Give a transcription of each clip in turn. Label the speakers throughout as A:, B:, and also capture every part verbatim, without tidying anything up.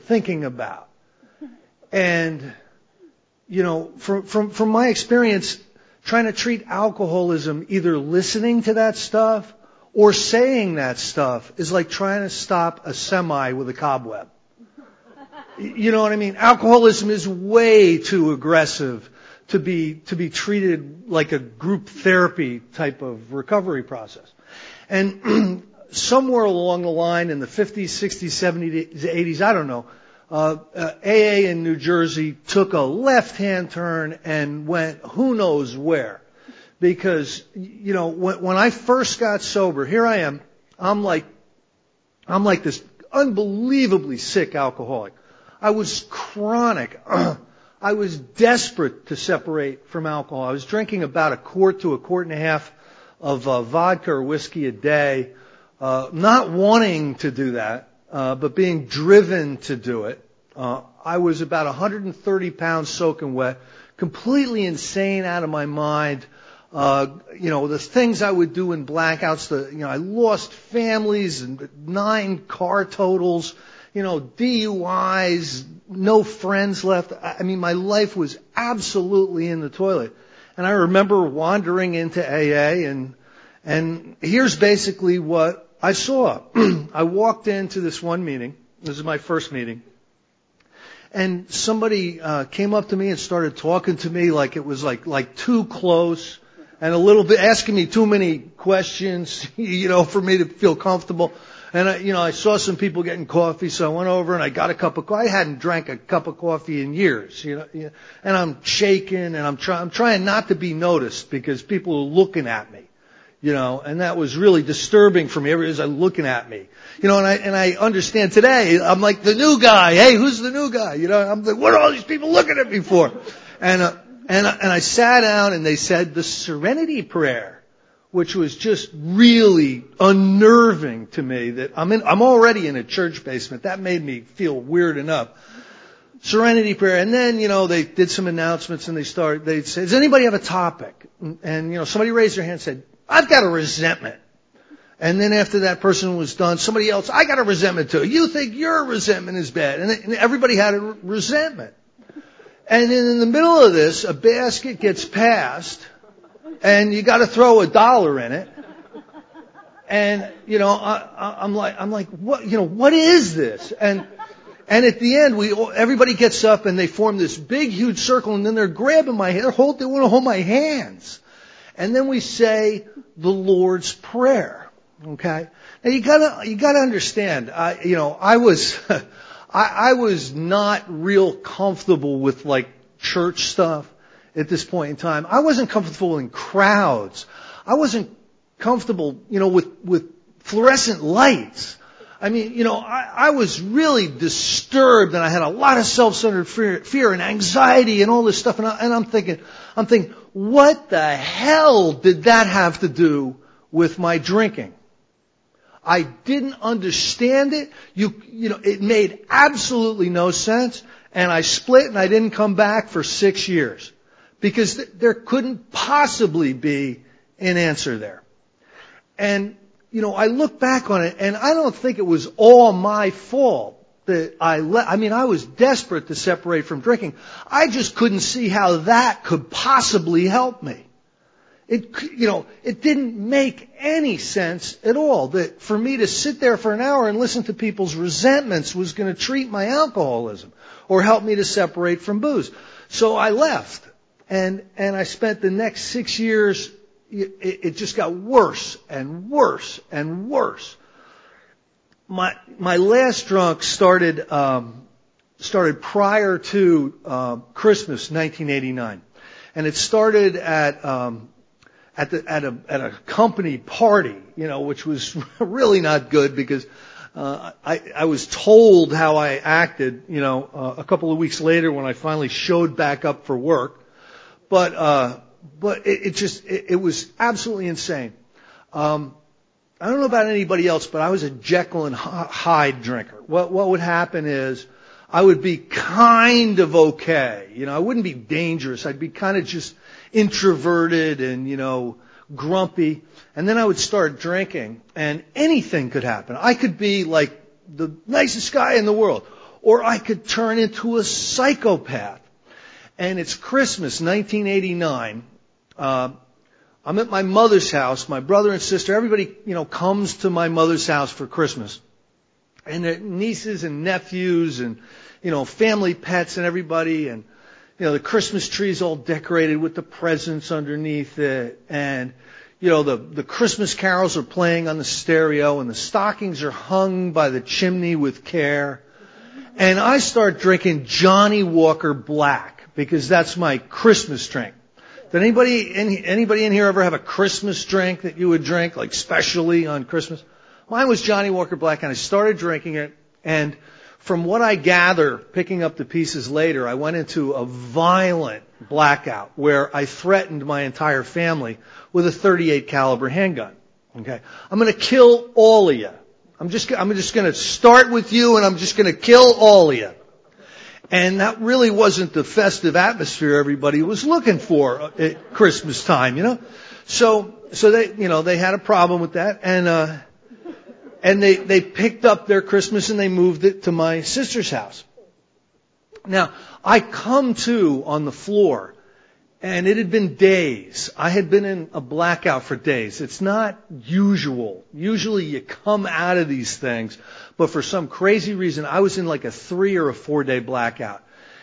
A: thinking about. And, you know, from, from, from my experience, trying to treat alcoholism, either listening to that stuff or saying that stuff, is like trying to stop a semi with a cobweb. You know what I mean? Alcoholism is way too aggressive to be, to be treated like a group therapy type of recovery process. And somewhere along the line in the fifties, sixties, seventies, eighties, I don't know, uh, uh, A A in New Jersey took a left-hand turn and went who knows where. Because, you know, when, when I first got sober, here I am, I'm like, I'm like this unbelievably sick alcoholic. I was chronic. I was desperate to separate from alcohol. I was drinking about a quart to a quart and a half of uh, vodka or whiskey a day, uh, not wanting to do that, uh, but being driven to do it. Uh, I was about one hundred thirty pounds soaking wet, completely insane, out of my mind. Uh, you know, the things I would do in blackouts, the, you know, I lost families and nine car totals, you know, D U Is, no friends left. I mean, my life was absolutely in the toilet. And I remember wandering into A A, and, and here's basically what I saw. I walked into this one meeting. This is my first meeting. And somebody, uh, came up to me and started talking to me like it was like, like too close. And a little bit, asking me too many questions, you know, for me to feel comfortable. And I, you know, I saw some people getting coffee, so I went over and I got a cup of coffee. I hadn't drank a cup of coffee in years, you know, and I'm shaking and I'm trying, I'm trying not to be noticed because people are looking at me, you know, and that was really disturbing for me. Everybody's like looking at me, you know, and I, and I understand today, I'm like the new guy. Hey, who's the new guy? You know, I'm like, what are all these people looking at me for? And, uh, And, and I sat down and they said the Serenity Prayer, which was just really unnerving to me that I'm in, I'm already in a church basement. That made me feel weird enough. Serenity Prayer. And then, you know, they did some announcements and they started, they said, does anybody have a topic? And, and, you know, somebody raised their hand and said, I've got a resentment. And then after that person was done, somebody else, I got a resentment too. You think your resentment is bad. And, and everybody had a resentment. And then in the middle of this, a basket gets passed, and you got to throw a dollar in it. And you know, I, I'm like, I'm like, what? You know, what is this? And and at the end, we everybody gets up and they form this big, huge circle, and then they're grabbing my hand. They're hold, they want to hold my hands, and then we say the Lord's Prayer. Okay, now you gotta you gotta understand. I, you know, I was. I, I was not real comfortable with like church stuff at this point in time. I wasn't comfortable in crowds. I wasn't comfortable, you know, with, with fluorescent lights. I mean, you know, I, I was really disturbed and I had a lot of self-centered fear, fear and anxiety and all this stuff. And, I, and I'm thinking, I'm thinking, what the hell did that have to do with my drinking? I didn't understand it. You, you know, it made absolutely no sense. And I split and I didn't come back for six years because th- there couldn't possibly be an answer there. And, you know, I look back on it and I don't think it was all my fault that I le- I mean, I was desperate to separate from drinking. I just couldn't see how that could possibly help me. It, you know, it didn't make any sense at all that for me to sit there for an hour and listen to people's resentments was going to treat my alcoholism or help me to separate from booze. So I left, and and I spent the next six years. It, it just got worse and worse and worse. My my last drunk started um, started prior to uh, Christmas nineteen eighty-nine, and it started at. Um, At the, at a, at a company party, you know, which was really not good because, uh, I, I was told how I acted, you know, uh, a couple of weeks later when I finally showed back up for work. But, uh, but it, it just, it, it was absolutely insane. Um, I don't know about anybody else, but I was a Jekyll and Hyde drinker. What, what would happen is I would be kind of okay. You know, I wouldn't be dangerous. I'd be kind of just introverted and, you know, grumpy. And then I would start drinking and anything could happen. I could be like the nicest guy in the world. or I could turn into a psychopath. And it's Christmas, nineteen eighty-nine. Uh, I'm at my mother's house. My brother and sister, everybody, you know, comes to my mother's house for Christmas. And their nieces and nephews and, you know, family pets and everybody. And, you know, the Christmas tree's all decorated with the presents underneath it. And, you know, the, the Christmas carols are playing on the stereo and the stockings are hung by the chimney with care. And I start drinking Johnny Walker Black because that's my Christmas drink. Did anybody in, anybody in here ever have a Christmas drink that you would drink, like specially on Christmas? Mine was Johnny Walker Black, and I started drinking it. And from what I gather, picking up the pieces later, I went into a violent blackout where I threatened my entire family with a thirty-eight caliber handgun. Okay, I'm going to kill all of you. I'm just I'm just going to start with you, and I'm just going to kill all of you. And that really wasn't the festive atmosphere everybody was looking for at Christmas time, you know. So, so they, you know, they had a problem with that, and uh, and they they picked up their Christmas and they moved it to my sister's house. Now, I come to on the floor, and it had been days. I had been in a blackout for days. It's not usual. Usually, you come out of these things. But for some crazy reason, I was in like a three or a four day blackout.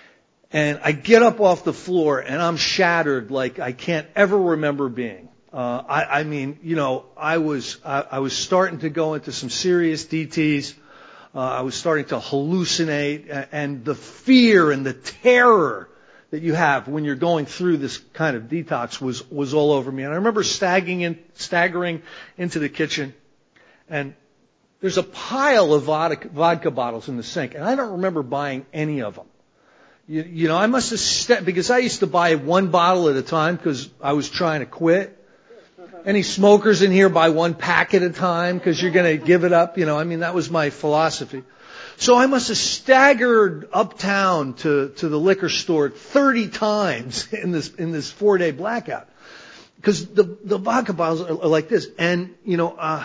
A: And I get up off the floor and I'm shattered like I can't ever remember being. Uh, I, I mean, you know, I was, I, I was starting to go into some serious D Ts. Uh, I was starting to hallucinate, and the fear and the terror that you have when you're going through this kind of detox was, was all over me. And I remember staggering in, staggering into the kitchen, and there's a pile of vodka, vodka bottles in the sink, and I don't remember buying any of them. You, you know, I must have, st- because I used to buy one bottle at a time because I was trying to quit. Any smokers in here buy one pack at a time because you're going to give it up? You know, I mean, that was my philosophy. So I must have staggered uptown to, to the liquor store thirty times in this, in this four day blackout. Because the, the vodka bottles are, are like this. And, you know, uh,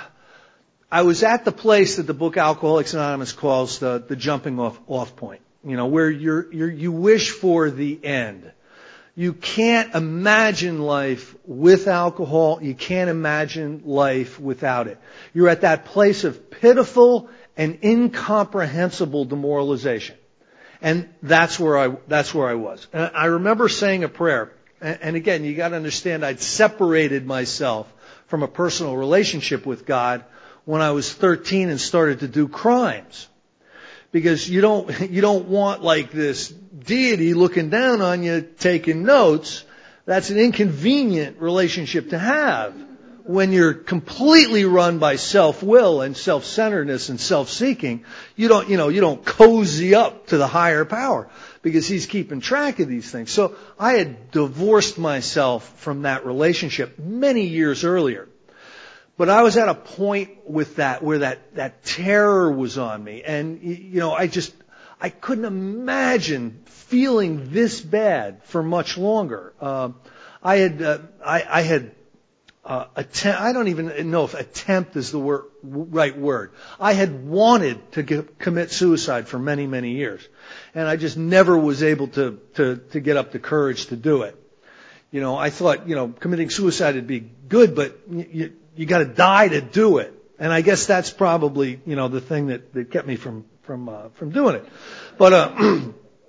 A: I was at the place that the book Alcoholics Anonymous calls the, the jumping off, off point. You know, where you're, you're, you wish for the end. You can't imagine life with alcohol. You can't imagine life without it. You're at that place of pitiful and incomprehensible demoralization. And that's where I, that's where I was. And I remember saying a prayer. And, and again, you got to understand, I'd separated myself from a personal relationship with God when I was thirteen and started to do crimes. Because you don't, you don't want like this deity looking down on you taking notes. That's an inconvenient relationship to have when you're completely run by self-will and self-centeredness and self-seeking. You don't, you know, you don't cozy up to the higher power because he's keeping track of these things. So I had divorced myself from that relationship many years earlier. But I was at a point with that where that, that terror was on me. And, you know, I just, I couldn't imagine feeling this bad for much longer. Uh, I had, uh, I, I had, uh, attempt, I don't even know if attempt is the word, right word. I had wanted to get, commit suicide for many, many years. And I just never was able to, to, to get up the courage to do it. You know, I thought, you know, committing suicide would be good, but you, you got to die to do it. And I guess that's probably, you know, the thing that, that kept me from, from, uh, from doing it. But, uh,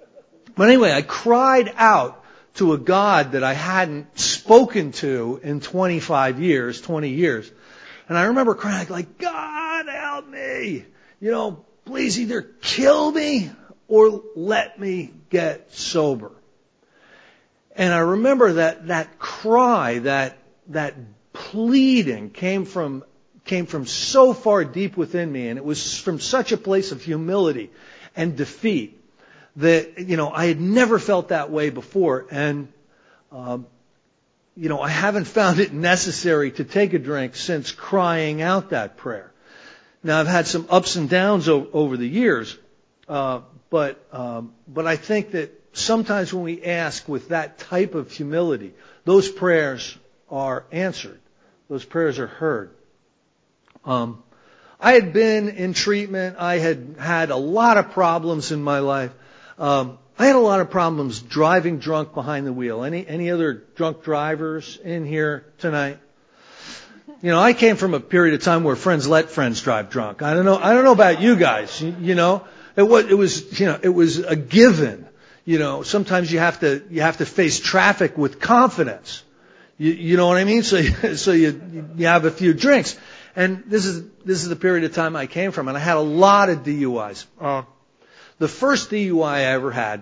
A: but anyway, I cried out to a God that I hadn't spoken to in twenty-five years, twenty years. And I remember crying like, God help me. You know, please either kill me or let me get sober. And I remember that, that cry, that, that pleading came from, came from so far deep within me, and it was from such a place of humility and defeat that, you know, I had never felt that way before. And, um, you know, I haven't found it necessary to take a drink since crying out that prayer. Now, I've had some ups and downs o- over the years, uh, but, um, but I think that sometimes when we ask with that type of humility, those prayers are answered. Those prayers are heard. Um, I had been in treatment. I had had a lot of problems in my life. Um, I had a lot of problems driving drunk behind the wheel. Any any other drunk drivers in here tonight? You know, I came from a period of time where friends let friends drive drunk. I don't know. I don't know about you guys. You, you know, it was it was you know it was a given. You know, sometimes you have to you have to face traffic with confidence. You, you know what I mean? So so you you have a few drinks, and this is this is the period of time I came from, and I had a lot of D U Is. Uh, the first D U I I ever had,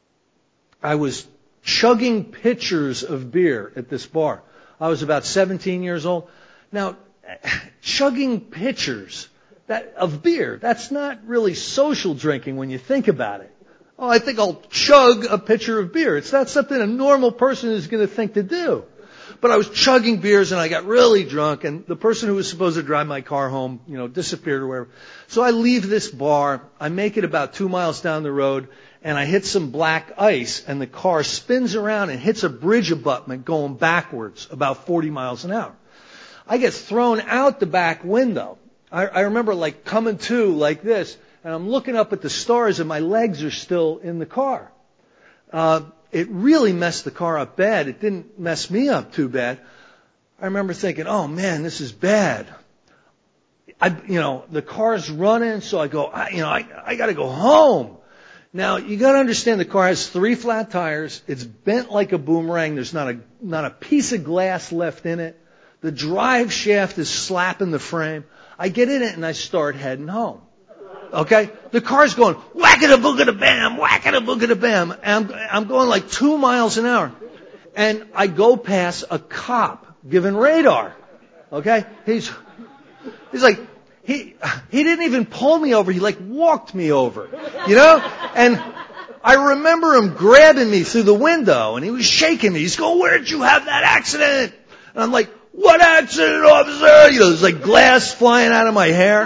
A: I was chugging pitchers of beer at this bar. I was about seventeen years old. Now, chugging pitchers that of beer, that's not really social drinking when you think about it. Oh, I think I'll chug a pitcher of beer. It's not something a normal person is going to think to do. But I was chugging beers and I got really drunk, and the person who was supposed to drive my car home, you know, disappeared or whatever. So I leave this bar. I make it about two miles down the road, and I hit some black ice, and the car spins around and hits a bridge abutment going backwards about forty miles an hour. I get thrown out the back window. I, I remember like coming to like this, and I'm looking up at the stars, and my legs are still in the car. Uh, it really messed the car up bad. It didn't mess me up too bad. I remember thinking, oh man, this is bad. I, you know, the car's running, so I go, I, you know, I, I got to go home. Now you got to understand, the car has three flat tires. It's bent like a boomerang. There's not a not a piece of glass left in it. The drive shaft is slapping the frame. I get in it and I start heading home. Okay? The car's going whack-a-da-boog-a-da-bam, whack-a-da-boog-a-da-bam. And I'm, I'm going like two miles an hour. And I go past a cop giving radar. Okay? He's, he's like, he, he didn't even pull me over. He like walked me over. You know? And I remember him grabbing me through the window and he was shaking me. He's going, where did you have that accident? And I'm like, what accident, officer? You know, there's like glass flying out of my hair.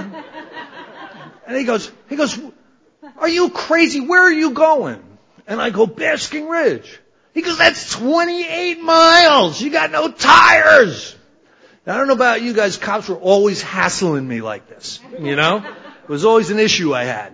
A: And he goes, he goes, are you crazy? Where are you going? And I go, Basking Ridge. He goes, that's twenty-eight miles. You got no tires. Now, I don't know about you guys. Cops were always hassling me like this. You know, it was always an issue I had.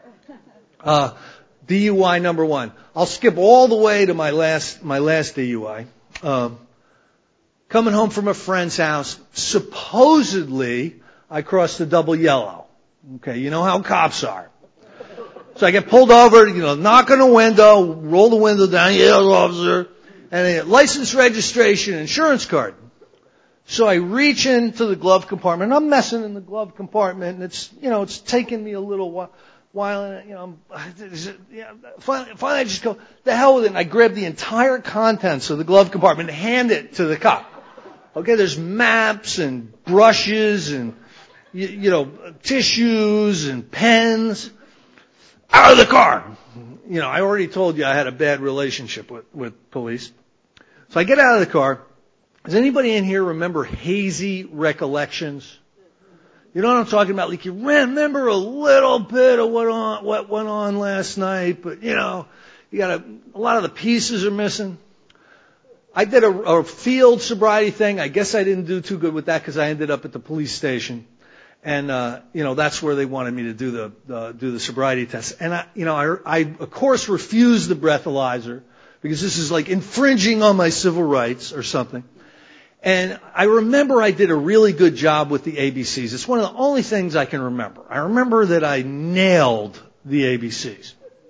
A: Uh, D U I number one. I'll skip all the way to my last, my last D U I. Um, Coming home from a friend's house, supposedly I crossed the double yellow. Okay, you know how cops are. So I get pulled over, you know, knock on the window, roll the window down, yes, officer, and a license, registration, insurance card. So I reach into the glove compartment, and I'm messing in the glove compartment, and it's, you know, it's taking me a little while. While, and, you know, yeah, finally, finally I just go, the hell with it, and I grab the entire contents of the glove compartment and hand it to the cop. Okay, there's maps and brushes and, you, you know, tissues and pens. Out of the car. You know, I already told you I had a bad relationship with, with police. So I get out of the car. Does anybody in here remember hazy recollections? You know what I'm talking about? Like you remember a little bit of what on, what went on last night, but you know, you got a, a lot of the pieces are missing. I did a, a field sobriety thing. I guess I didn't do too good with that because I ended up at the police station, and uh, you know that's where they wanted me to do the uh, do the sobriety test. And I, you know, I, I of course refused the breathalyzer because this is like infringing on my civil rights or something. And I remember I did a really good job with the A B Cs. It's one of the only things I can remember. I remember that I nailed the A B Cs.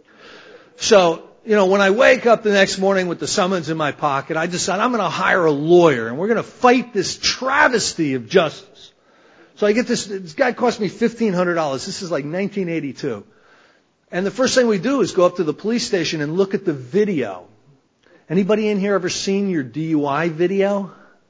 A: So, you know, when I wake up the next morning with the summons in my pocket, I decide I'm going to hire a lawyer and we're going to fight this travesty of justice. So I get this, this guy cost me fifteen hundred dollars. This is like nineteen eighty-two. And the first thing we do is go up to the police station and look at the video. Anybody in here ever seen your D U I video?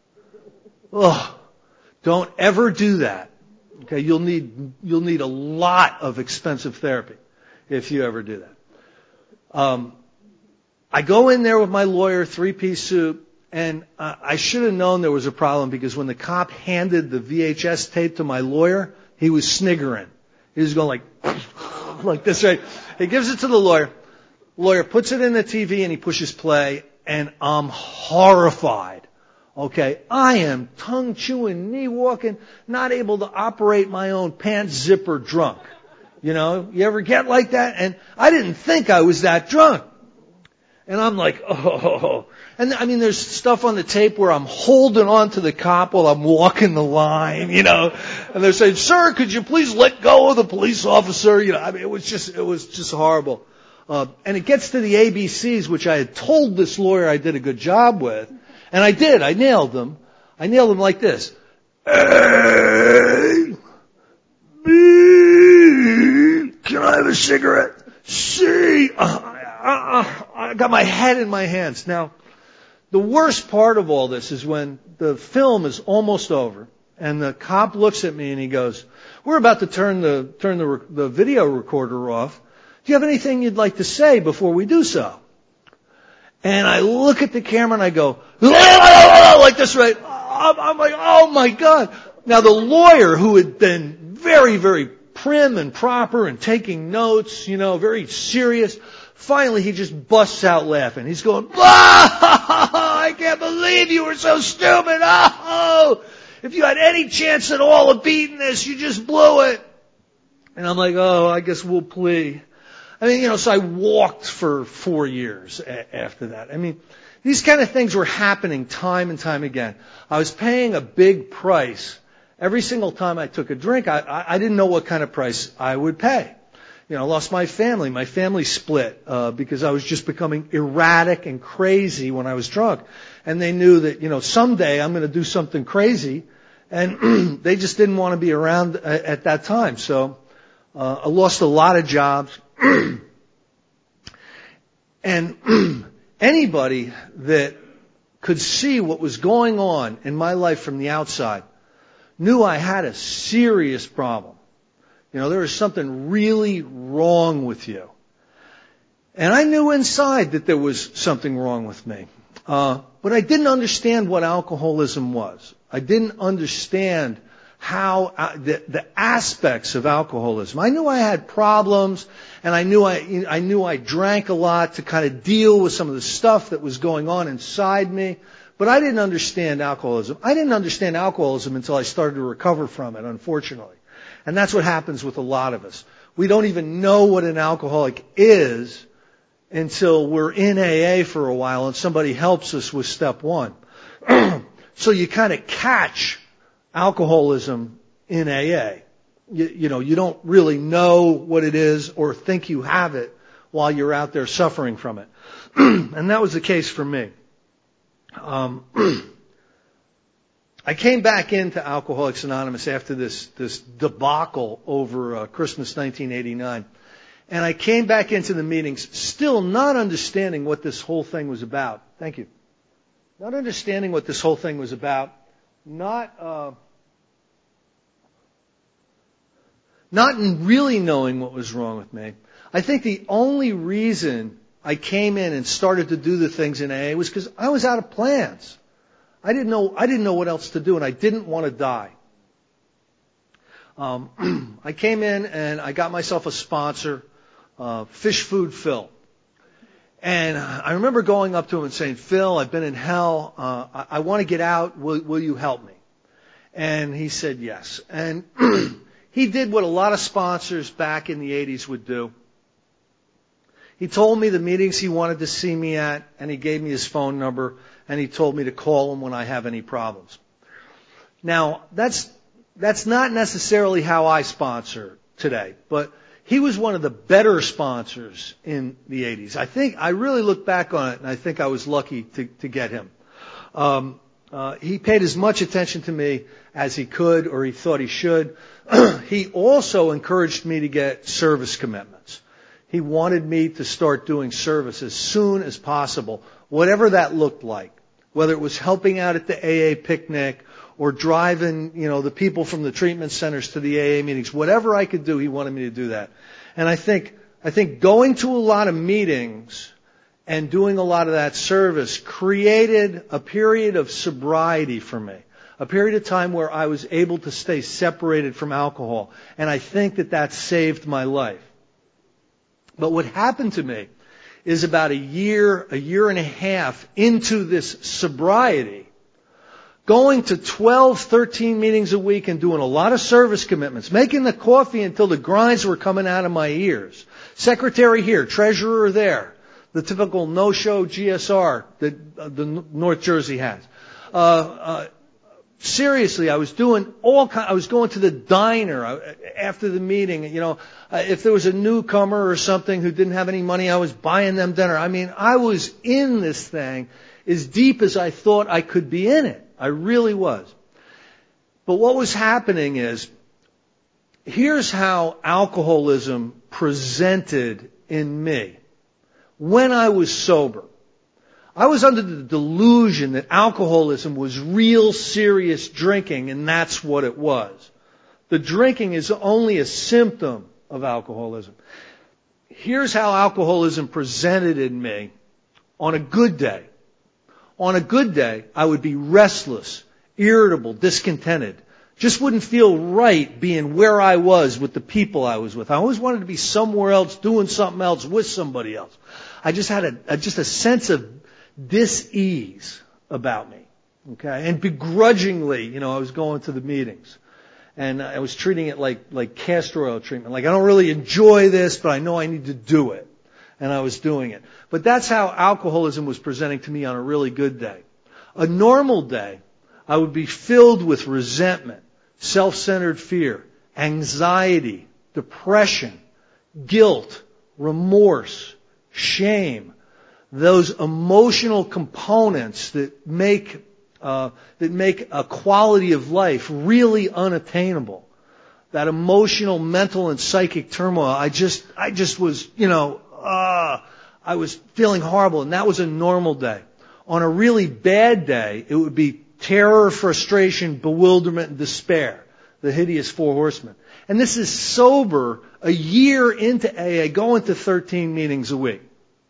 A: Oh, don't ever do that. Okay, you'll need you'll need a lot of expensive therapy if you ever do that. Um, I go in there with my lawyer, three-piece suit, and uh, I should have known there was a problem because when the cop handed the V H S tape to my lawyer, he was sniggering. He was going like like this, right? He gives it to the lawyer. Lawyer puts it in the T V and he pushes play, and I'm horrified. Okay, I am tongue chewing, knee walking, not able to operate my own pants zipper drunk. You know, you ever get like that? And I didn't think I was that drunk. And I'm like, oh. And I mean, there's stuff on the tape where I'm holding on to the cop while I'm walking the line, you know. And they're saying, sir, could you please let go of the police officer? You know, I mean, it was just, it was just horrible. Uh, and it gets to the A B Cs, which I had told this lawyer I did a good job with. And I did. I nailed them. I nailed them like this. A, B, can I have a cigarette? C, uh, uh, I got my head in my hands. Now, the worst part of all this is when the film is almost over and the cop looks at me and he goes, we're about to turn the, turn the, the video recorder off. Do you have anything you'd like to say before we do so? And I look at the camera and I go, like this, right? I'm like, oh my God. Now the lawyer, who had been very, very prim and proper and taking notes, you know, very serious, finally he just busts out laughing. He's going, oh, I can't believe you were so stupid. Oh, if you had any chance at all of beating this, you just blew it. And I'm like, oh, I guess we'll plea. I mean, you know, so I walked for four years a- after that. I mean, these kind of things were happening time and time again. I was paying a big price. Every single time I took a drink, I, I, I didn't know what kind of price I would pay. You know, I lost my family. My family split uh, because I was just becoming erratic and crazy when I was drunk. And they knew that, you know, someday I'm going to do something crazy. And they just didn't want to be around at, at that time. So uh, I lost a lot of jobs. And anybody that could see what was going on in my life from the outside knew I had a serious problem. You know, there was something really wrong with you. And I knew inside that there was something wrong with me. Uh, but I didn't understand what alcoholism was. I didn't understand how uh, the, the aspects of alcoholism. I knew I had problems, and I knew I I knew I drank a lot to kind of deal with some of the stuff that was going on inside me. But I didn't understand alcoholism. I didn't understand alcoholism until I started to recover from it, unfortunately. And that's what happens with a lot of us. We don't even know what an alcoholic is until we're in A A for a while and somebody helps us with step one. So you kind of catch alcoholism in A A. You, you know, you don't really know what it is or think you have it while you're out there suffering from it. And that was the case for me. Um, I came back into Alcoholics Anonymous after this, this debacle over uh, Christmas nineteen eighty-nine. And I came back into the meetings still not understanding what this whole thing was about. Thank you. Not understanding what this whole thing was about. Not, uh, not really knowing what was wrong with me. I think the only reason I came in and started to do the things in A A was because I was out of plans. I didn't know, I didn't know what else to do, and I didn't want to die. Um, I came in and I got myself a sponsor, uh, Fish Food Phil. And I remember going up to him and saying, Phil, I've been in hell. Uh, I, I want to get out. Will, will you help me? And he said yes. And he did what a lot of sponsors back in the eighties would do. He told me the meetings he wanted to see me at, and he gave me his phone number, and he told me to call him when I have any problems. Now, that's that's not necessarily how I sponsor today, but he was one of the better sponsors in the eighties. I think, I really look back on it, and I think I was lucky to, to get him. Um, uh, he paid as much attention to me as he could, or he thought he should. He also encouraged me to get service commitments. He wanted me to start doing service as soon as possible, whatever that looked like, whether it was helping out at the A A picnic or driving, you know, the people from the treatment centers to the A A meetings. Whatever I could do, he wanted me to do that. And I think, I think going to a lot of meetings and doing a lot of that service created a period of sobriety for me, a period of time where I was able to stay separated from alcohol. And I think that that saved my life. But what happened to me is about a year, a year and a half into this sobriety, going to twelve, thirteen meetings a week and doing a lot of service commitments, making the coffee until the grinds were coming out of my ears. Secretary here, treasurer there, the typical no-show G S R that uh, the North Jersey has. Uh, uh, seriously, I was doing all kind, I was going to the diner after the meeting. You know, uh, if there was a newcomer or something who didn't have any money, I was buying them dinner. I mean, I was in this thing as deep as I thought I could be in it. I really was. But what was happening is, here's how alcoholism presented in me when I was sober. I was under the delusion that alcoholism was real serious drinking, and that's what it was. The drinking is only a symptom of alcoholism. Here's how alcoholism presented in me on a good day. On a good day, I would be restless, irritable, discontented. Just wouldn't feel right being where I was with the people I was with. I always wanted to be somewhere else, doing something else with somebody else. I just had a, a just a sense of dis-ease about me. Okay? And begrudgingly, you know, I was going to the meetings. And I was treating it like, like castor oil treatment. Like, I don't really enjoy this, but I know I need to do it. And I was doing it. But that's how alcoholism was presenting to me on a really good day. A normal day, I would be filled with resentment, self-centered fear, anxiety, depression, guilt, remorse, shame. Those emotional components that make uh, that make a quality of life really unattainable. That emotional, mental, and psychic turmoil. I just, I just was, you know, uh, I was feeling horrible, and that was a normal day. On a really bad day, it would be terror, frustration, bewilderment, and despair. The hideous four horsemen. And this is sober, a year into A A, going to thirteen meetings a week.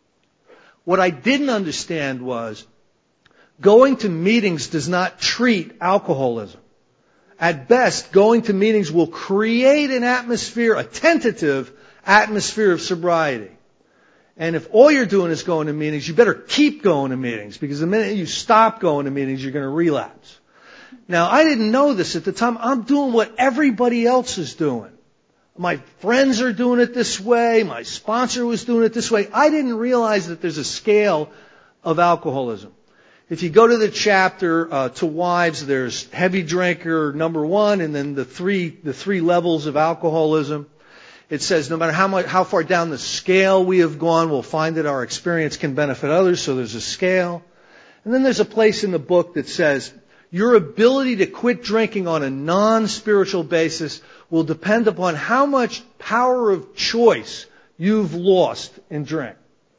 A: What I didn't understand was, going to meetings does not treat alcoholism. At best, going to meetings will create an atmosphere, a tentative atmosphere of sobriety. And if all you're doing is going to meetings, you better keep going to meetings, because the minute you stop going to meetings, you're going to relapse. Now, I didn't know this at the time. I'm doing what everybody else is doing. My friends are doing it this way. My sponsor was doing it this way. I didn't realize that there's a scale of alcoholism. If you go to the chapter uh, to wives, there's heavy drinker number one, and then the three the three levels of alcoholism. It says no matter how much how far down the scale we have gone, we'll find that our experience can benefit others. So there's a scale, and then there's a place in the book that says your ability to quit drinking on a non-spiritual basis will depend upon how much power of choice you've lost in drink.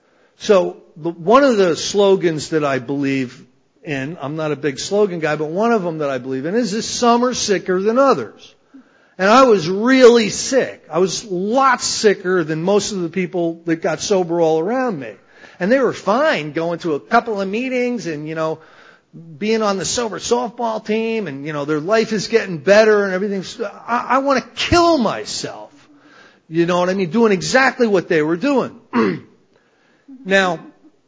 A: So the, one of the slogans that I believe in, I'm not a big slogan guy, but one of them that I believe in is this: some are sicker than others. And I was really sick. I was lots sicker than most of the people that got sober all around me. And they were fine going to a couple of meetings and, you know, being on the sober softball team, and, you know, their life is getting better and everything. I, I want to kill myself. You know what I mean? Doing exactly what they were doing. Now,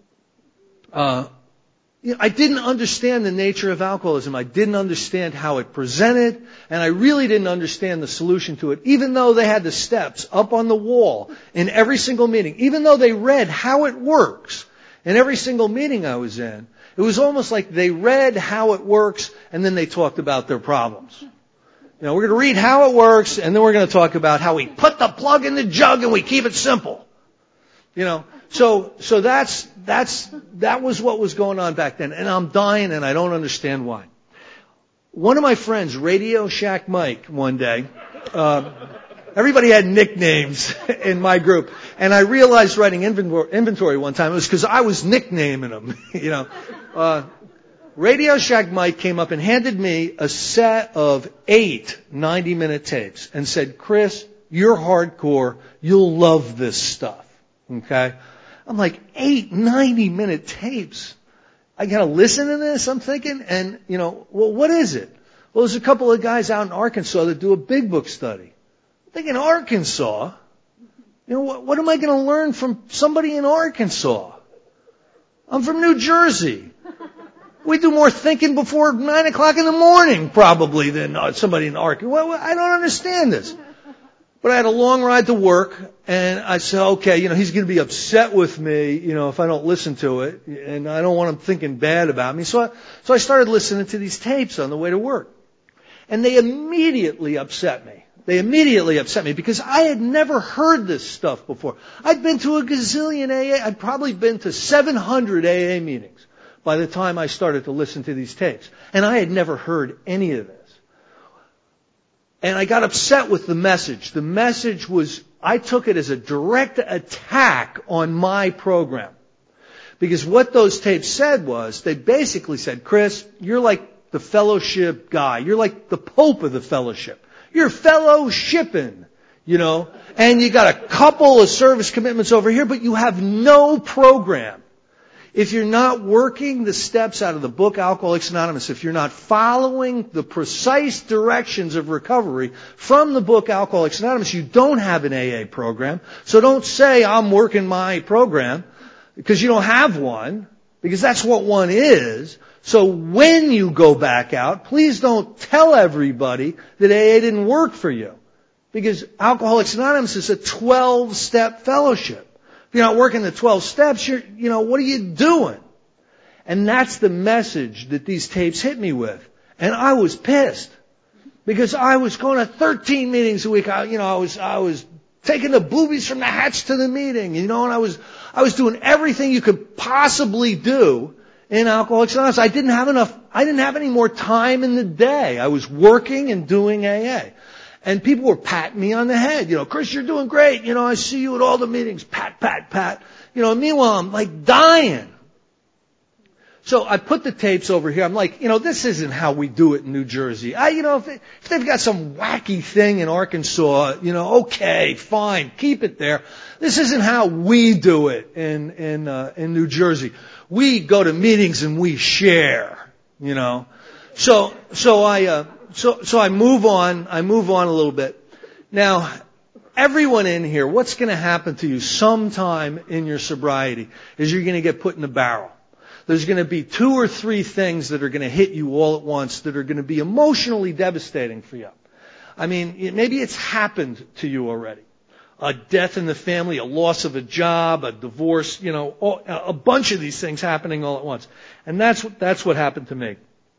A: uh, you know, I didn't understand the nature of alcoholism. I didn't understand how it presented, and I really didn't understand the solution to it, even though they had the steps up on the wall in every single meeting, even though they read how it works in every single meeting I was in. It was almost like they read how it works, and then they talked about their problems. You know, we're going to read how it works, and then we're going to talk about how we put the plug in the jug and we keep it simple. You know, so so that's that's that was what was going on back then, and I'm dying, and I don't understand why. One of my friends, Radio Shack Mike, one day, uh, everybody had nicknames in my group, and I realized writing inventory one time it was because I was nicknaming them. You know, uh, Radio Shack Mike came up and handed me a set of eight ninety-minute tapes and said, "Chris, you're hardcore. You'll love this stuff." Okay? I'm like, eight ninety-minute tapes? I got to listen to this? I'm thinking, and, you know, well, what is it? Well, there's a couple of guys out in Arkansas that do a big book study. I'm thinking, Arkansas? You know, what, what am I going to learn from somebody in Arkansas? I'm from New Jersey. we do more thinking before nine o'clock in the morning probably than uh, somebody in the ark. Well, I don't understand this. But I had a long ride to work, and I said, okay, you know, he's going to be upset with me, you know, if I don't listen to it, and I don't want him thinking bad about me. So I, so I started listening to these tapes on the way to work. And they immediately upset me. They immediately upset me because I had never heard this stuff before. I'd been to a gazillion A A. I'd probably been to seven hundred A A meetings by the time I started to listen to these tapes. And I had never heard any of this. And I got upset with the message. The message was, I took it as a direct attack on my program. Because what those tapes said was, they basically said, Chris, you're like the fellowship guy. You're like the Pope of the fellowship. You're fellowshipping, you know, and you got a couple of service commitments over here, but you have no program. If you're not working the steps out of the book Alcoholics Anonymous, if you're not following the precise directions of recovery from the book Alcoholics Anonymous, you don't have an A A program. So don't say, I'm working my program, because you don't have one, because that's what one is. So when you go back out, please don't tell everybody that A A didn't work for you. Because Alcoholics Anonymous is a twelve-step fellowship. If you're not working the twelve steps, you're, you know, what are you doing? And that's the message that these tapes hit me with. And I was pissed. Because I was going to thirteen meetings a week. I, you know, I was, I was taking the boobies from the hatch to the meeting, you know, and I was, I was doing everything you could possibly do in Alcoholics Anonymous. I didn't have enough, I didn't have any more time in the day. I was working and doing A A. And people were patting me on the head. You know, Chris, you're doing great. You know, I see you at all the meetings. Pat, pat, pat. You know, meanwhile, I'm like dying. So I put the tapes over here. I'm like, you know, this isn't how we do it in New Jersey. I, you know, if, they, if they've got some wacky thing in Arkansas, you know, okay, fine, keep it there. This isn't how we do it in, in, uh, in New Jersey. We go to meetings and we share, you know. So, so I, uh, So, so I move on, I move on a little bit. Now, everyone in here, what's going to happen to you sometime in your sobriety is you're going to get put in the barrel. There's going to be two or three things that are going to hit you all at once that are going to be emotionally devastating for you. I mean, it, maybe it's happened to you already. A death in the family, a loss of a job, a divorce, you know, all, a bunch of these things happening all at once. And that's what, that's what happened to me.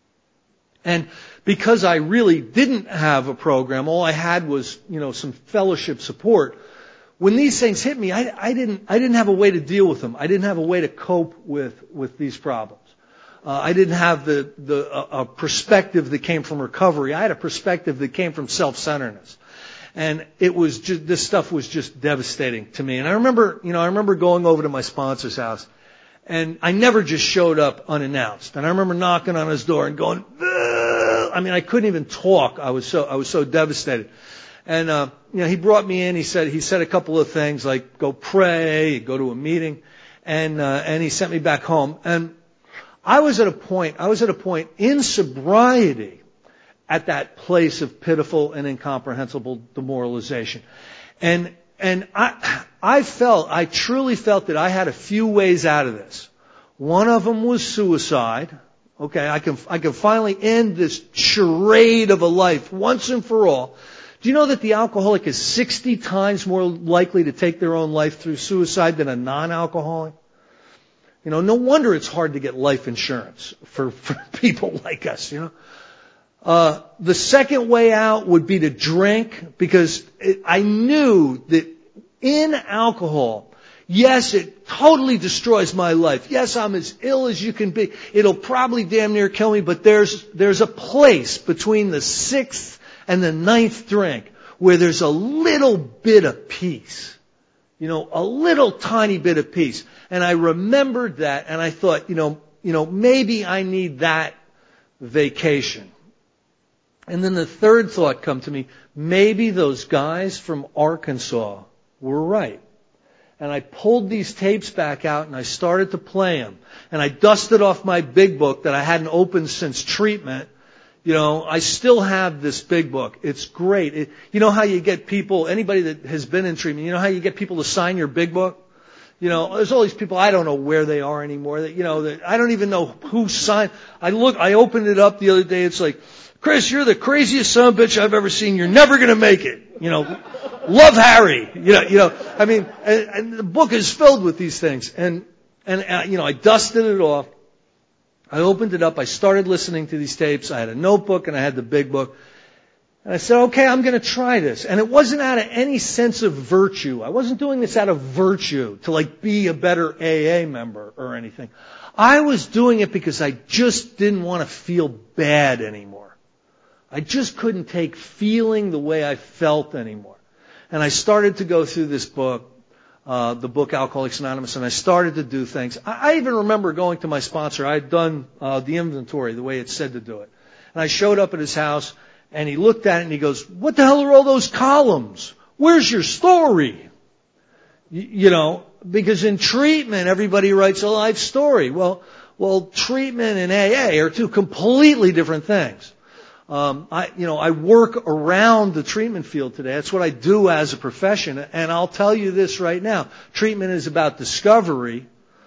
A: And because I really didn't have a program, all I had was, you know, some fellowship support. When these things hit me, I, I didn't, I didn't have a way to deal with them. I didn't have a way to cope with, with these problems. Uh, I didn't have the, the, a, a perspective that came from recovery. I had a perspective that came from self-centeredness. And it was just, this stuff was just devastating to me. And I remember, you know, I remember going over to my sponsor's house. And I never just showed up unannounced. And I remember knocking on his door and going, ugh! I mean, I couldn't even talk. I was so, I was so devastated. And, uh, you know, he brought me in. He said, he said a couple of things like go pray, go to a meeting. And, uh, and he sent me back home. And I was at a point, I was at a point in sobriety at that place of pitiful and incomprehensible demoralization. And, and I, I felt, I truly felt that I had a few ways out of this. One of them was suicide. Okay, I can, I can finally end this charade of a life once and for all. Do you know that the alcoholic is sixty times more likely to take their own life through suicide than a non-alcoholic? You know, no wonder it's hard to get life insurance for, for people like us, you know. Uh, the second way out would be to drink, because it, I knew that in alcohol, yes, it totally destroys my life. Yes, I'm as ill as you can be. It'll probably damn near kill me, but there's, there's a place between the sixth and the ninth drink where there's a little bit of peace. You know, a little tiny bit of peace. And I remembered that and I thought, you know, you know, maybe I need that vacation. And then the third thought come to me, maybe those guys from Arkansas were right. And I pulled these tapes back out and I started to play them. And I dusted off my big book that I hadn't opened since treatment. You know, I still have this big book. It's great. It, you know how you get people, anybody that has been in treatment, you know how you get people to sign your big book? You know, there's all these people, I don't know where they are anymore. That, you know, that I don't even know who signed. I look, I opened it up the other day. It's like, Chris, you're the craziest son of a bitch I've ever seen. You're never going to make it. You know, love Harry. You know, you know, I mean, and, and the book is filled with these things. And, and, uh, you know, I dusted it off. I opened it up. I started listening to these tapes. I had a notebook and I had the big book. And I said, okay, I'm going to try this. And it wasn't out of any sense of virtue. I wasn't doing this out of virtue to like be a better A A member or anything. I was doing it because I just didn't want to feel bad anymore. I just couldn't take feeling the way I felt anymore. And I started to go through this book, uh, the book Alcoholics Anonymous, and I started to do things. I, I even remember going to my sponsor. I had done uh, the inventory the way it said to do it. And I showed up at his house. And he looked at it and he goes, what the hell are all those columns? Where's your story? You, you know, because in treatment, everybody writes a life story. Well, well, treatment and A A are two completely different things. Um, I, you know, I work around the treatment field today. That's what I do as a profession. And I'll tell you this right now. Treatment is about discovery.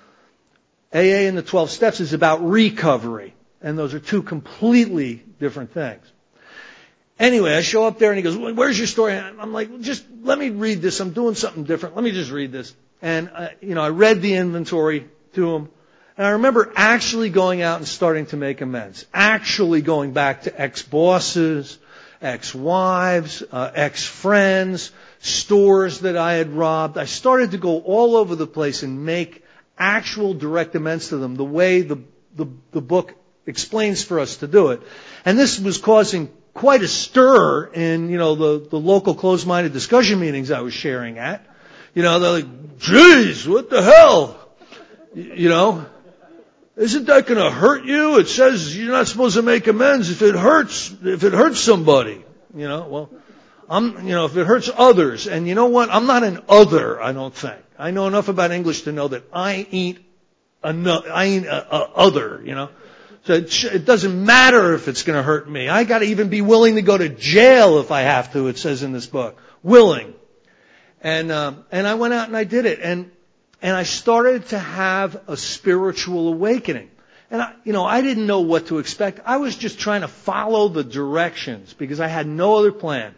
A: A A and the twelve steps is about recovery. And those are two completely different things. Anyway, I show up there and he goes, where's your story? I'm like, just let me read this. I'm doing something different. Let me just read this. And, uh, you know, I read the inventory to him. And I remember actually going out and starting to make amends. Actually going back to ex-bosses, ex-wives, uh, ex-friends, stores that I had robbed. I started to go all over the place and make actual direct amends to them the way the, the, the book explains for us to do it. And this was causing quite a stir in, you know, the, the local closed-minded discussion meetings I was sharing at. You know, they're like, geez, what the hell? You know, isn't that going to hurt you? It says you're not supposed to make amends if it hurts, if it hurts somebody. You know, well, I'm, you know, if it hurts others. And you know what? I'm not an other, I don't think. I know enough about English to know that I ain't a, I ain't a, a other, you know. So it, sh- it doesn't matter if it's going to hurt me. I got to even be willing to go to jail if I have to. It says in this book, willing. And um, and I went out and I did it, and and I started to have a spiritual awakening. And I, you know, I didn't know what to expect. I was just trying to follow the directions because I had no other plan.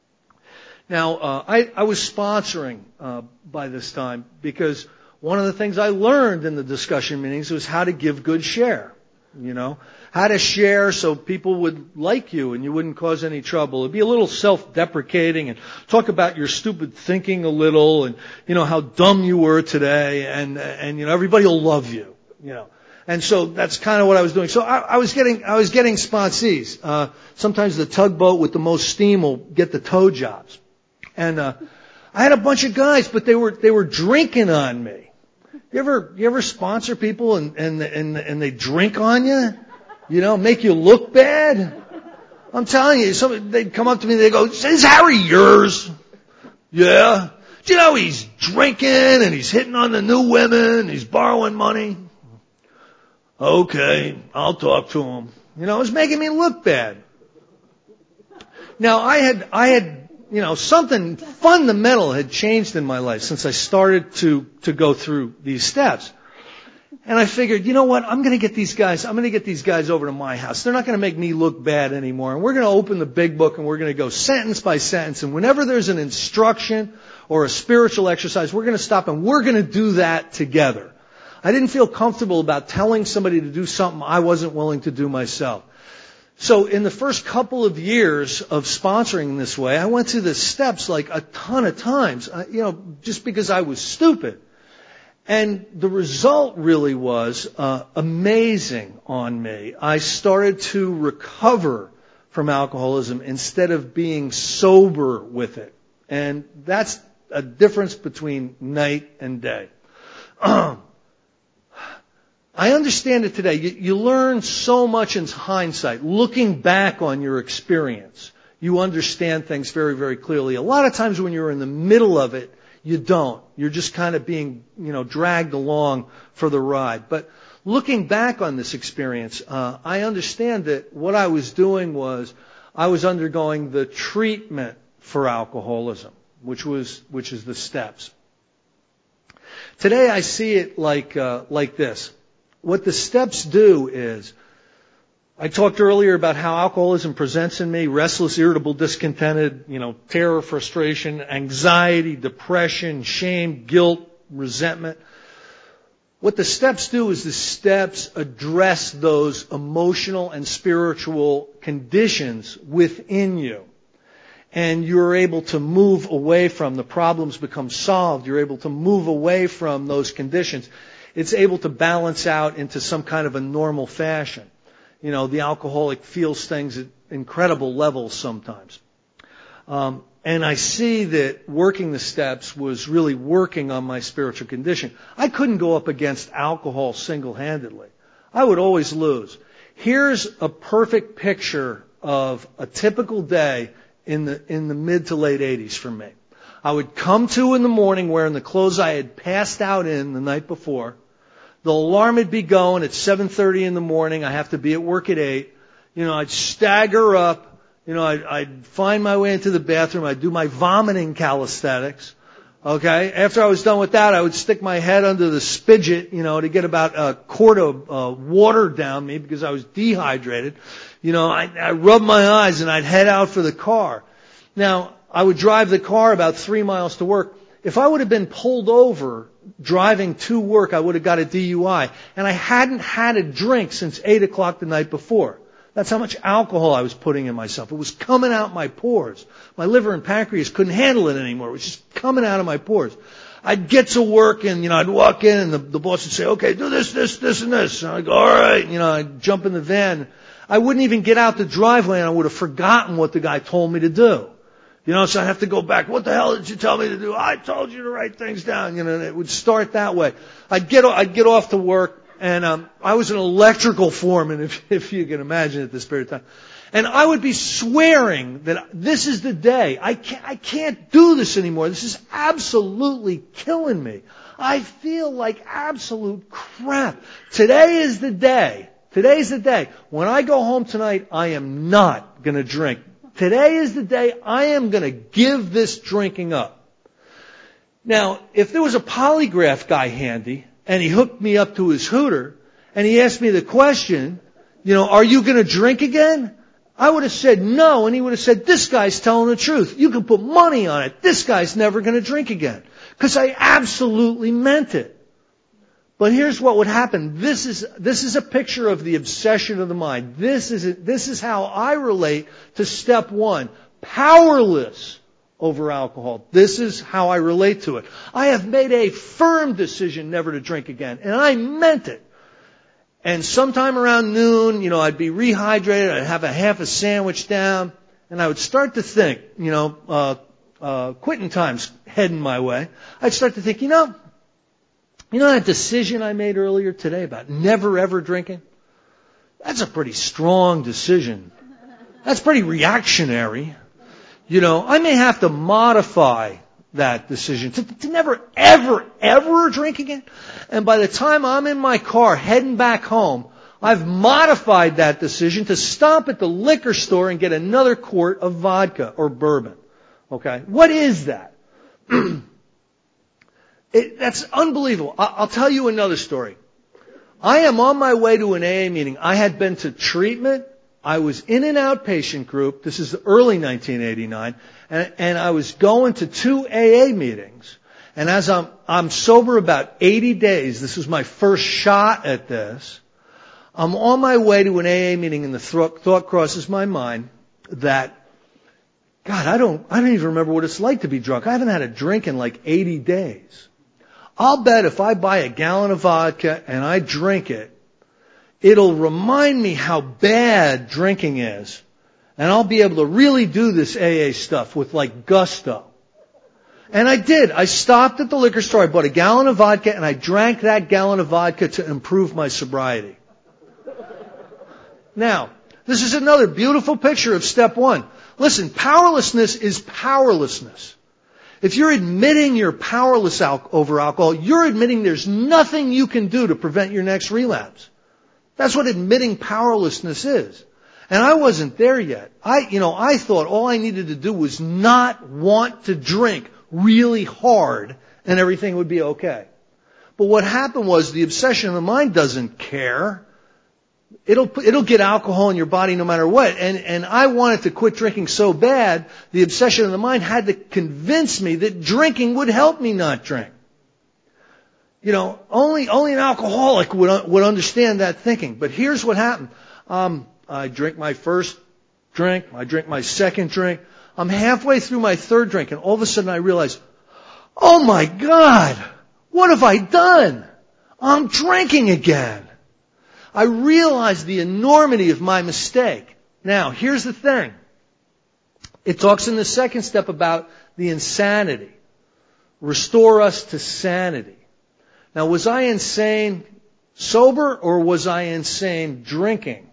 A: Now uh, I I was sponsoring uh, by this time because one of the things I learned in the discussion meetings was how to give good share. You know, how to share so people would like you and you wouldn't cause any trouble. It'd be a little self-deprecating and talk about your stupid thinking a little and, you know, how dumb you were today and, and, you know, everybody will love you, you know. And so that's kind of what I was doing. So I, I was getting, I was getting sponsees. Uh, sometimes the tugboat with the most steam will get the tow jobs. And, uh, I had a bunch of guys, but they were, they were drinking on me. You ever, you ever sponsor people and, and, and, and they drink on you? You know, make you look bad? I'm telling you, some, they'd come up to me and they go, is Harry yours? Yeah. Do you know he's drinking and he's hitting on the new women, he's borrowing money? Okay, I'll talk to him. You know, it was making me look bad. Now I had, I had, you know, something fundamental had changed in my life since I started to, to go through these steps. And I figured, you know what, I'm going to get these guys, I'm going to get these guys over to my house. They're not going to make me look bad anymore. And we're going to open the big book and we're going to go sentence by sentence. And whenever there's an instruction or a spiritual exercise, we're going to stop and we're going to do that together. I didn't feel comfortable about telling somebody to do something I wasn't willing to do myself. So in the first couple of years of sponsoring this way, I went through the steps like a ton of times, uh, you know, just because I was stupid. And the result really was uh, amazing on me. I started to recover from alcoholism instead of being sober with it. And that's a difference between night and day. I understand it today. You, you learn so much in hindsight. Looking back on your experience, you understand things very, very clearly. A lot of times when you're in the middle of it, you don't. You're just kind of being, you know, dragged along for the ride. But looking back on this experience, uh, I understand that what I was doing was I was undergoing the treatment for alcoholism, which was, which is the steps. Today I see it like, uh, like this. What the steps do is, I talked earlier about how alcoholism presents in me: restless, irritable, discontented, you know, terror, frustration, anxiety, depression, shame, guilt, resentment. What the steps do is the steps address those emotional and spiritual conditions within you. And you're able to move away from the problems become solved. You're able to move away from those conditions. It's able to balance out into some kind of a normal fashion. You know, the alcoholic feels things at incredible levels sometimes. Um, and I see that working the steps was really working on my spiritual condition. I couldn't go up against alcohol single-handedly. I would always lose. Here's a perfect picture of a typical day in the in the mid to late eighties for me. I would come to in the morning wearing the clothes I had passed out in the night before. The alarm would be going at seven thirty in the morning. I have to be at work at eight. You know, I'd stagger up. You know, I'd, I'd find my way into the bathroom. I'd do my vomiting calisthenics. Okay. After I was done with that, I would stick my head under the spigot, you know, to get about a quart of uh, water down me because I was dehydrated. You know, I, I rubbed my eyes and I'd head out for the car. Now, I would drive the car about three miles to work. If I would have been pulled over driving to work, I would have got a D U I. And I hadn't had a drink since eight o'clock the night before. That's how much alcohol I was putting in myself. It was coming out my pores. My liver and pancreas couldn't handle it anymore. It was just coming out of my pores. I'd get to work and, you know, I'd walk in and the, the boss would say, okay, do this, this, this, and this. And I'd go, all right. You know, I'd jump in the van. I wouldn't even get out the driveway and I would have forgotten what the guy told me to do. You know, so I have to go back. What the hell did you tell me to do? I told you to write things down. You know, and it would start that way. I'd get, I'd get off to work. And um, I was an electrical foreman, if, if you can imagine, at this period of time. And I would be swearing that this is the day. I can't, I can't do this anymore. This is absolutely killing me. I feel like absolute crap. Today is the day. Today's the day. When I go home tonight, I am not going to drink. Today is the day I am going to give this drinking up. Now, if there was a polygraph guy handy, and he hooked me up to his hooter, and he asked me the question, you know, are you going to drink again? I would have said no, and he would have said, this guy's telling the truth. You can put money on it. This guy's never going to drink again. Because I absolutely meant it. But here's what would happen. This is, this is a picture of the obsession of the mind. This is, this is how I relate to step one. Powerless over alcohol. This is how I relate to it. I have made a firm decision never to drink again, and I meant it. And sometime around noon, you know, I'd be rehydrated, I'd have a half a sandwich down, and I would start to think, you know, uh, uh, quitting time's heading my way. I'd start to think, you know, you know that decision I made earlier today about never ever drinking? That's a pretty strong decision. That's pretty reactionary. You know, I may have to modify that decision to, to never, ever, ever drink again. And by the time I'm in my car heading back home, I've modified that decision to stop at the liquor store and get another quart of vodka or bourbon. Okay? What is that? it, that's unbelievable. I, I'll tell you another story. I am on my way to an A A meeting. I had been to treatment. I was in an outpatient group. This is early nineteen eighty-nine. And, and I was going to two A A meetings. And as I'm, I'm sober about eighty days, this was my first shot at this. I'm on my way to an A A meeting and the thought, thought crosses my mind that, God, I don't, I don't even remember what it's like to be drunk. I haven't had a drink in like eighty days. I'll bet if I buy a gallon of vodka and I drink it, it'll remind me how bad drinking is. And I'll be able to really do this A A stuff with like gusto. And I did. I stopped at the liquor store. I bought a gallon of vodka and I drank that gallon of vodka to improve my sobriety. Now, this is another beautiful picture of step one. Listen, powerlessness is powerlessness. If you're admitting you're powerless al- over alcohol, you're admitting there's nothing you can do to prevent your next relapse. That's what admitting powerlessness is. And I wasn't there yet. I, you know, I thought all I needed to do was not want to drink really hard and everything would be okay. But what happened was the obsession of the mind doesn't care. It'll, it'll get alcohol in your body no matter what. And, and I wanted to quit drinking so bad, the obsession of the mind had to convince me that drinking would help me not drink. You know, only, only an alcoholic would, would understand that thinking. But here's what happened. Um, I drink my first drink. I drink my second drink. I'm halfway through my third drink, and all of a sudden I realize, oh my God, what have I done? I'm drinking again. I realized the enormity of my mistake. Now, here's the thing. It talks in the second step about the insanity. Restore us to sanity. Now, was I insane sober or was I insane drinking?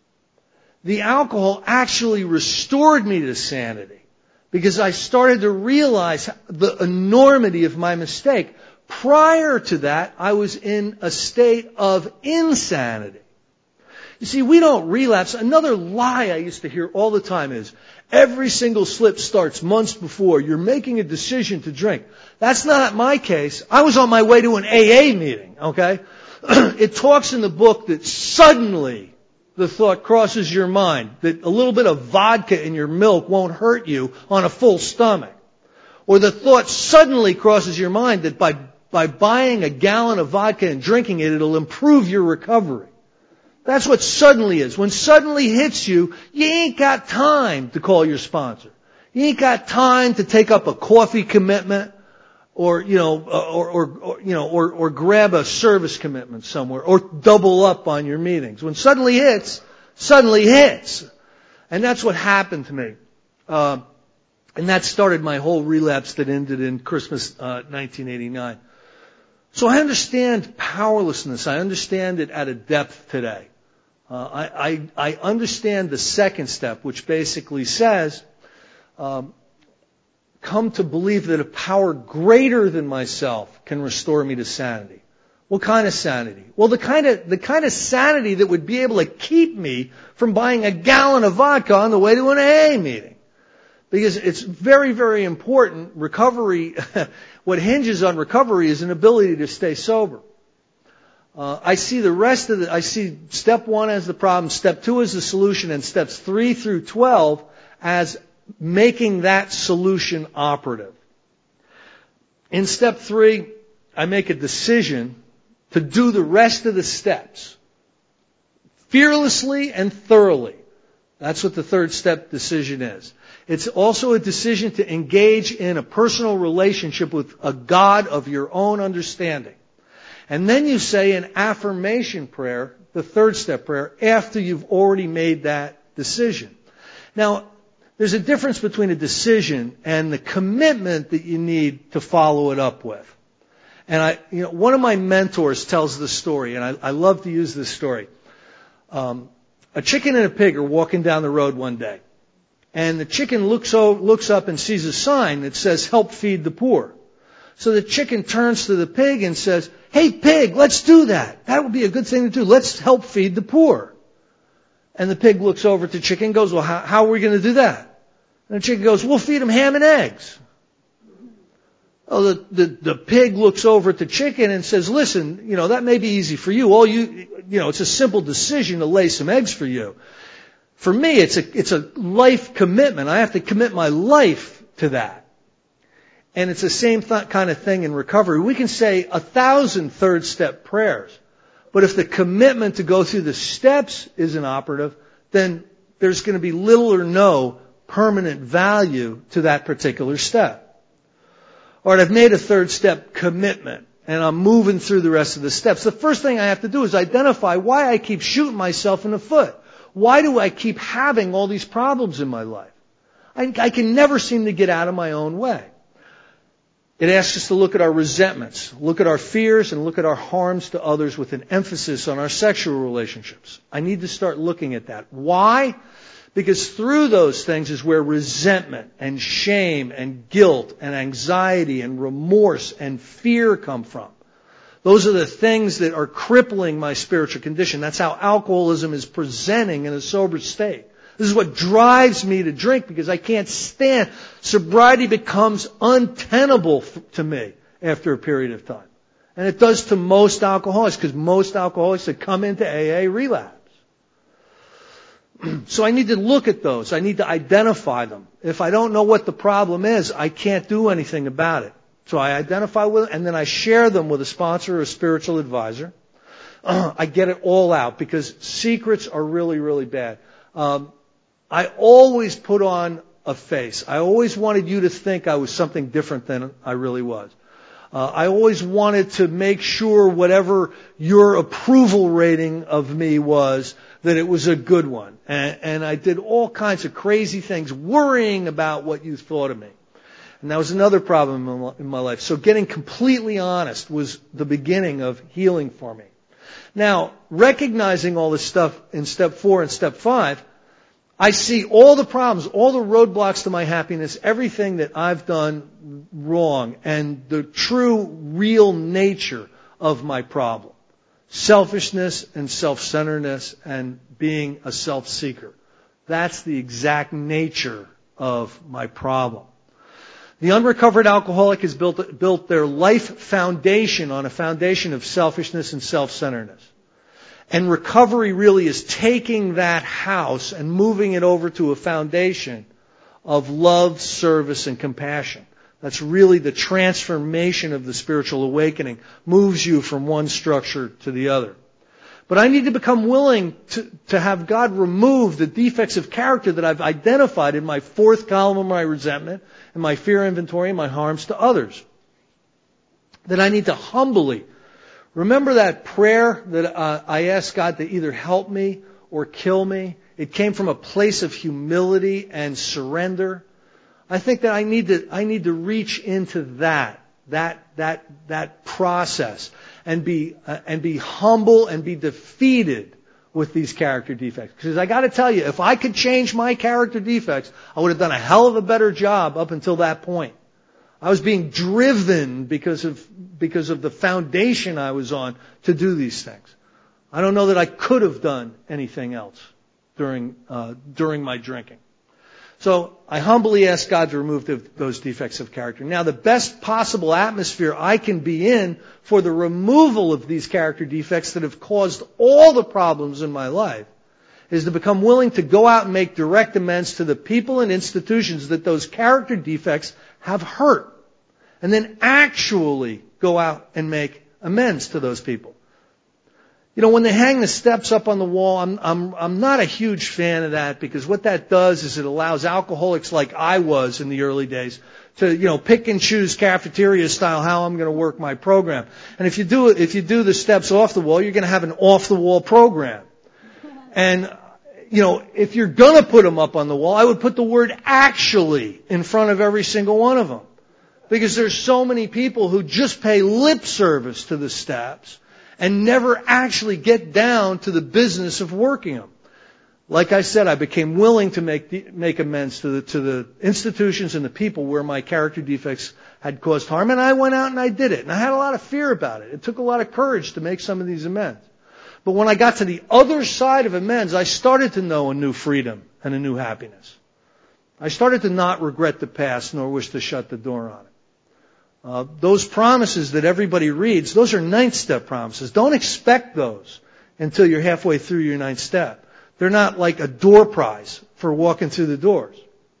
A: The alcohol actually restored me to sanity because I started to realize the enormity of my mistake. Prior to that, I was in a state of insanity. You see, we don't relapse. Another lie I used to hear all the time is, every single slip starts months before you're making a decision to drink. That's not my case. I was on my way to an A A meeting, okay? It talks in the book that suddenly the thought crosses your mind that a little bit of vodka in your milk won't hurt you on a full stomach. Or the thought suddenly crosses your mind that by, by buying a gallon of vodka and drinking it, it'll improve your recovery. That's what suddenly is. When suddenly hits you, you ain't got time to call your sponsor. You ain't got time to take up a coffee commitment or, you know, or, or, or you know, or, or grab a service commitment somewhere or double up on your meetings. When suddenly hits, suddenly hits. And that's what happened to me. Uh, and that started my whole relapse that ended in Christmas, uh, nineteen eighty-nine. So I understand powerlessness. I understand it at a depth today. Uh, I, I, I understand the second step, which basically says, um, come to believe that a power greater than myself can restore me to sanity. What kind of sanity? Well, the kind of, the kind of sanity that would be able to keep me from buying a gallon of vodka on the way to an A A meeting. Because it's very, very important. Recovery, what hinges on recovery is an ability to stay sober. Uh, I see the rest of the, I see step one as the problem, step two as the solution, and steps three through twelve as making that solution operative. In step three, I make a decision to do the rest of the steps fearlessly and thoroughly. That's what the third step decision is. It's also a decision to engage in a personal relationship with a God of your own understanding. And then you say an affirmation prayer, the third step prayer, after you've already made that decision. Now, there's a difference between a decision and the commitment that you need to follow it up with. And I, you know, one of my mentors tells this story, and I, I love to use this story. Um, a chicken and a pig are walking down the road one day, and the chicken looks over, looks up and sees a sign that says, "Help feed the poor." So the chicken turns to the pig and says, "Hey pig, let's do that. That would be a good thing to do. Let's help feed the poor." And the pig looks over at the chicken and goes, "Well, how, how are we going to do that?" And the chicken goes, "We'll feed them ham and eggs." Oh, the, the, the pig looks over at the chicken and says, "Listen, you know, that may be easy for you. All you, you know, it's a simple decision to lay some eggs for you. For me, it's a, it's a life commitment. I have to commit my life to that." And it's the same th- kind of thing in recovery. We can say a thousand third step prayers, but if the commitment to go through the steps isn't operative, then there's going to be little or no permanent value to that particular step. All right, I've made a third step commitment, and I'm moving through the rest of the steps. The first thing I have to do is identify why I keep shooting myself in the foot. Why do I keep having all these problems in my life? I, I can never seem to get out of my own way. It asks us to look at our resentments, look at our fears, and look at our harms to others with an emphasis on our sexual relationships. I need to start looking at that. Why? Because through those things is where resentment and shame and guilt and anxiety and remorse and fear come from. Those are the things that are crippling my spiritual condition. That's how alcoholism is presenting in a sober state. This is what drives me to drink because I can't stand. Sobriety becomes untenable to me after a period of time. And it does to most alcoholics, because most alcoholics that come into A A relapse. So I need to look at those. I need to identify them. If I don't know what the problem is, I can't do anything about it. So I identify with it, and then I share them with a sponsor or a spiritual advisor. Uh, I get it all out, because secrets are really, really bad. Um, I always put on a face. I always wanted you to think I was something different than I really was. Uh, I always wanted to make sure whatever your approval rating of me was, that it was a good one. And, and I did all kinds of crazy things, worrying about what you thought of me. And that was another problem in my, in my life. So getting completely honest was the beginning of healing for me. Now, recognizing all this stuff in step four and step five, I see all the problems, all the roadblocks to my happiness, everything that I've done wrong, and the true, real nature of my problem. Selfishness and self-centeredness and being a self-seeker. That's the exact nature of my problem. The unrecovered alcoholic has built, built their life foundation on a foundation of selfishness and self-centeredness. And recovery really is taking that house and moving it over to a foundation of love, service, and compassion. That's really the transformation of the spiritual awakening. Moves you from one structure to the other. But I need to become willing to, to have God remove the defects of character that I've identified in my fourth column of my resentment, and my fear inventory, and my harms to others. That I need to humbly remember that prayer that uh, I asked God to either help me or kill me. It came from a place of humility and surrender. I think that I need to I need to reach into that that that that process and be uh, and be humble and be defeated with these character defects. Because I got to tell you, if I could change my character defects, I would have done a hell of a better job up until that point. I was being driven because of because of the foundation I was on to do these things. I don't know that I could have done anything else during uh, during my drinking. So I humbly ask God to remove the, those defects of character. Now, the best possible atmosphere I can be in for the removal of these character defects that have caused all the problems in my life is to become willing to go out and make direct amends to the people and institutions that those character defects have hurt. And then actually go out and make amends to those people. You know, when they hang the steps up on the wall, I'm, I'm, I'm not a huge fan of that, because what that does is it allows alcoholics like I was in the early days to, you know, pick and choose cafeteria style how I'm going to work my program. And if you do it, if you do the steps off the wall, you're going to have an off the wall program. And, you know, if you're going to put them up on the wall, I would put the word actually in front of every single one of them. Because there's so many people who just pay lip service to the steps and never actually get down to the business of working them. Like I said, I became willing to make make amends to the to the institutions and the people where my character defects had caused harm, and I went out and I did it. And I had a lot of fear about it. It took a lot of courage to make some of these amends. But when I got to the other side of amends, I started to know a new freedom and a new happiness. I started to not regret the past nor wish to shut the door on it. Uh, those promises that everybody reads, those are ninth step promises. Don't expect those until you're halfway through your ninth step. They're not like a door prize for walking through the doors.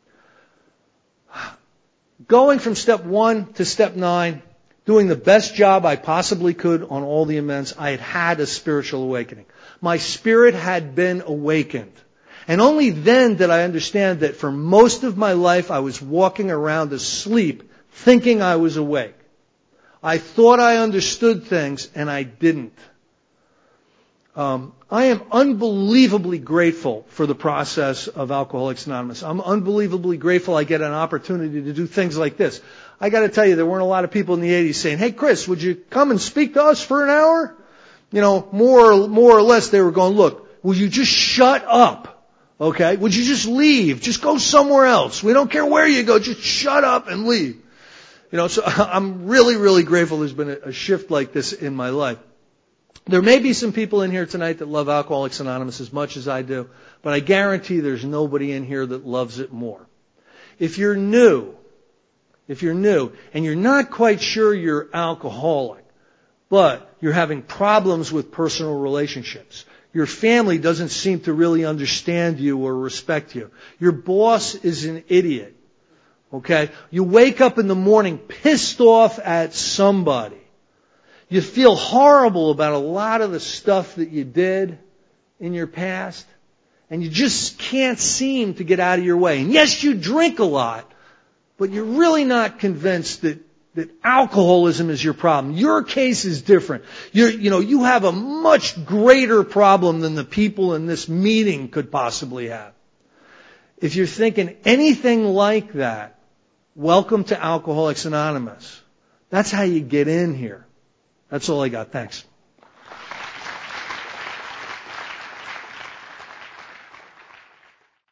A: Going from step one to step nine, doing the best job I possibly could on all the amends, I had had a spiritual awakening. My spirit had been awakened. And only then did I understand that for most of my life I was walking around asleep, thinking I was awake. I thought I understood things, and I didn't. Um, I am unbelievably grateful for the process of Alcoholics Anonymous. I'm unbelievably grateful I get an opportunity to do things like this. I got to tell you, there weren't a lot of people in the eighties saying, "Hey, Chris, would you come and speak to us for an hour?" You know, more, more or less, they were going, "Look, will you just shut up? Okay? Would you just leave? Just go somewhere else. We don't care where you go. Just shut up and leave." You know, so I'm really, really grateful there's been a shift like this in my life. There may be some people in here tonight that love Alcoholics Anonymous as much as I do, but I guarantee there's nobody in here that loves it more. If you're new, if you're new and you're not quite sure you're alcoholic, but you're having problems with personal relationships. Your family doesn't seem to really understand you or respect you. Your boss is an idiot. Okay? You wake up in the morning pissed off at somebody. You feel horrible about a lot of the stuff that you did in your past. And you just can't seem to get out of your way. And yes, you drink a lot, but you're really not convinced that, that alcoholism is your problem. Your case is different. You're, you know, you have a much greater problem than the people in this meeting could possibly have. If you're thinking anything like that, welcome to Alcoholics Anonymous. That's how you get in here. That's all I got. Thanks.